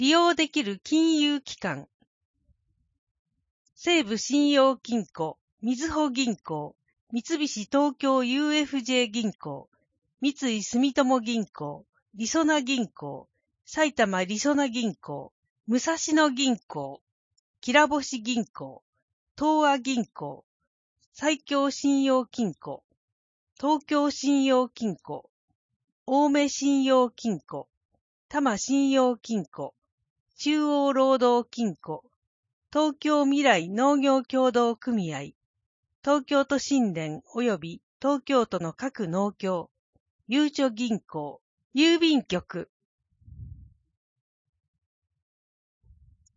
利用できる金融機関。西武信用金庫、みずほ銀行、三菱東京 UFJ 銀行、三井住友銀行、りそな銀行、埼玉りそな銀行、武蔵野銀行、きらぼし銀行、東亜銀行、埼京信用金庫、東京信用金庫、青梅信用金庫、多摩信用金庫、中央労働金庫、東京未来農業協同組合、東京都新電及び東京都の各農協、ゆうちょ銀行、郵便局、